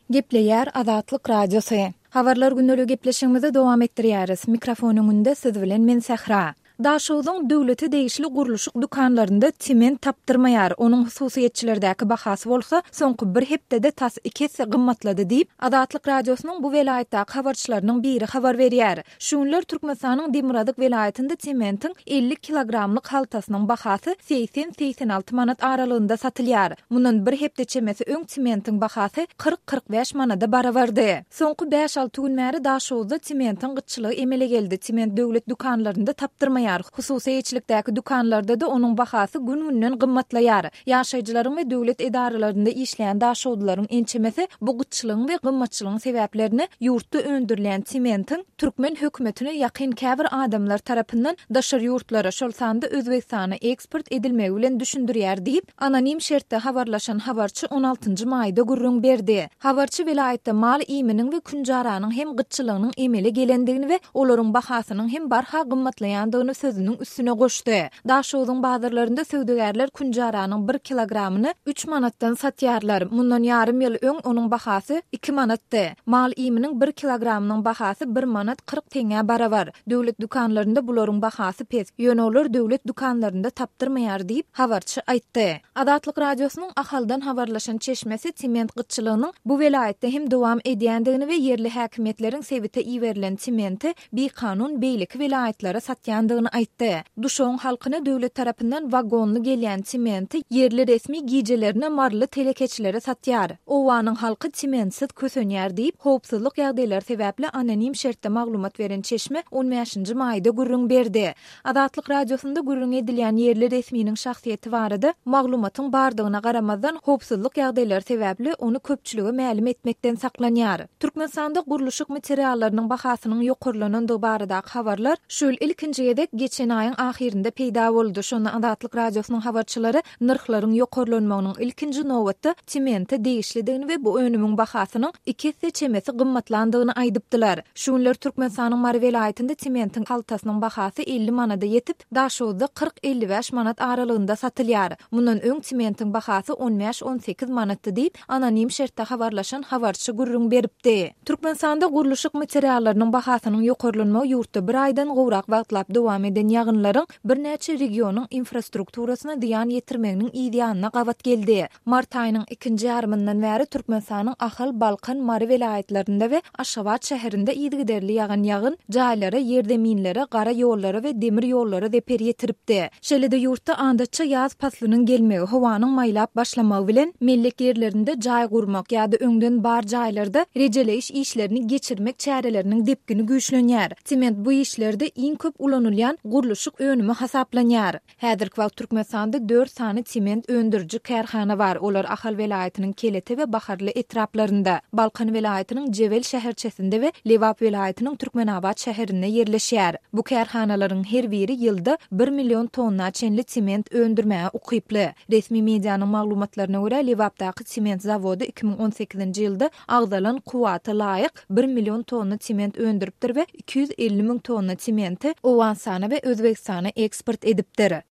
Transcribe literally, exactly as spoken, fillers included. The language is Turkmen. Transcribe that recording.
Gepleýär Azatlyk Radiosu. Habarlar gündälik gepleşigimizi dowam etdirýäris. Mikrofonuň önünde siz bilen men Sahra. Daşowdyň döwleti degişli guruluşyk dukanlarynda çiment tapdyrmaýar. Onuň hususiýetçilerdäki bahasy bolsa, soňky bir hepdede tas iki hisse gymmatlady diýip Azatlyk Radiosynyň bu welaýatdaky habarçylarynyň biri habar berýär. Şunlar Türkmenistanyň Demiradyk welaýatynda çimentin elli kilogramlyk haltasynyň bahasy seksen seksen alty manat aralygynda satylýar. Mundan bir hepde çemesi öň çimentin bahasy kırk kırk beş manada barabardy. Soňky beş alty gün bäri Daşowda çimentin gyçylygy emele geldi. Çiment döwlet dukanlarynda tapdyrmaýar. Hususiýetçilikdäki dukanlarda da onuň bahasy gün-günden gymmatlaýar. Ýaşaýjylaryň we döwlet edaralaryna işleýän daşowdylaryň ençemesi bu gyçylygyň we gymmatçylygyň sebäplerini ýurtda öndürilen çimentin Türkmen hökümetine ýakyn käbir adamlar tarapyndan daşary ýurtlara şol sanda Özbekistana eksport edilmegi bilen düşündirýär diýip anonim şertde habarlaşan habarçy on altyncy maýda gurrun berdi. Habarçy welaýatda mal iýminiň we künjaranyň hem gyçylygynyň emele gelendigini we olaryň bahasynyň hem barha gymmatlaýandygyny sözünün üstüne goşdy. Daşowdyň bazarlarynda söwdegärler künjaranyň bir kilogramyny üç manatdan satýarlar. Mundan ýarym ýyl öň onuň bahasy iki manatdy. Mal iýminiň bir kilogramynyň bahasy bir manat kırk teňe barabar. Döwlet dukanlarynda bularyň bahasy pes. Ýöne olar döwlet dukanlarynda tapdyrmaýar diýip habarçy aýtdy. Azatlyk Radiosynyň ahaldan habarlaşan çeşmesi çiment gyçylygynyň bu welaýatda hem dowam edýändigini we yerli häkimetleriň sebite iýerilen çimenti bir kanun beýlik welaýatlara satýandygyny aýtdy. Duşoň halkyna döwlet tarapyndan wagonly gelýän çimenti yerli resmi gijelerine marly telekeçilere satýar. Owanyň halky çimentsiz kösenýär diýip howpsuzlyk ýagdaýlary sebäpli anonim şertde maglumat beren çeşme on beşinji maýda gurrun berdi. Azatlyk Radiosynda gurrun edilýän yerli resminiň şahsiýeti barada maglumatyň bardygyna garamazdan howpsuzlyk ýagdaýlary sebäpli onu köpçüligi ma'lum etmekden saklanýar. Türkmenistanda guruluşyk materiallarynyň bahasynyň ýokurlanandygy baradaky habarlar şol ilkinji gedek geçen aýyň ahirinde peýda boldy. Şonu Azatlyk Radiosynyň habarçylary narhlaryň ýokurlanmagynyň ilkinji nowbatda çimente degişlidigini we bu önümiň bahasynyň iki hisse çemesi gymmatlandygyny aýdypdylar. Şunlar Türkmenistanyň Mary welaýatynda çimentin haltasynyň bahasy elli manada ýetip, Daşowda kırk elli beş manat aralygynda satylýar. Mundan öň çimentin bahasy on beş on sekiz manatdy diýip anonim şertde habarlaşan habarçy gurrun beripdi. Türkmenistanda guruluşyk materiallarynyň bahasynyň ýokurlanmagy ýurtda bir aýdan gowrak wagtlap dowam eden ýagynlaryň bir näçe regionyň infrastrukturasyna diýan ýetirmeginiň ideýanyna gabat geldi. Mart aýynyň ikinji ýarmyndan bäri Türkmenistanyň Ahal, Balkan, Mary welaýatlarynda we Aşgabat şäherinde ýygyderli ýagan ýagyn jaýlara, ýerdeminlere, gara ýollara we demir ýollara deper ýetiripdi. Şeýle-de ýurtda andaça ýaz faslynyň gelmegi, howanyň maýlap başlamagy bilen mellek ýerlerinde jaý gurmak ýa-da öňden bar jaýlarda rejeleýiş işlerini geçirmek çäreleriniň depgini güýçlenýär. Çiment bu işlerde iň köp ulanylýan guruluşyk önümi hasaplanýar. Häzirki wagt Türkmenistanda dört sany çiment öndürji kärhana bar. Olar Ahal welaýatynyň Kelete we Baharly etraplarynda, Balkan welaýatynyň Jewel şäherçesinde we Lewap welaýatynyň Türkmenabad şäherinde ýerleşýär. Bu kärhanalaryň her biri ýylda bir million tonna çenli çiment öndürmäge ukyply. Resmi mediýanyň maglumatlaryna görä Lewapdaky çiment zawody iki ming on sekizinji ýylda agdalan kuwata laýyk bir million tonna çiment öndüripdir we iki yüz elli ming tonna çimenti Owansana we Özbekistana eksport edipdir.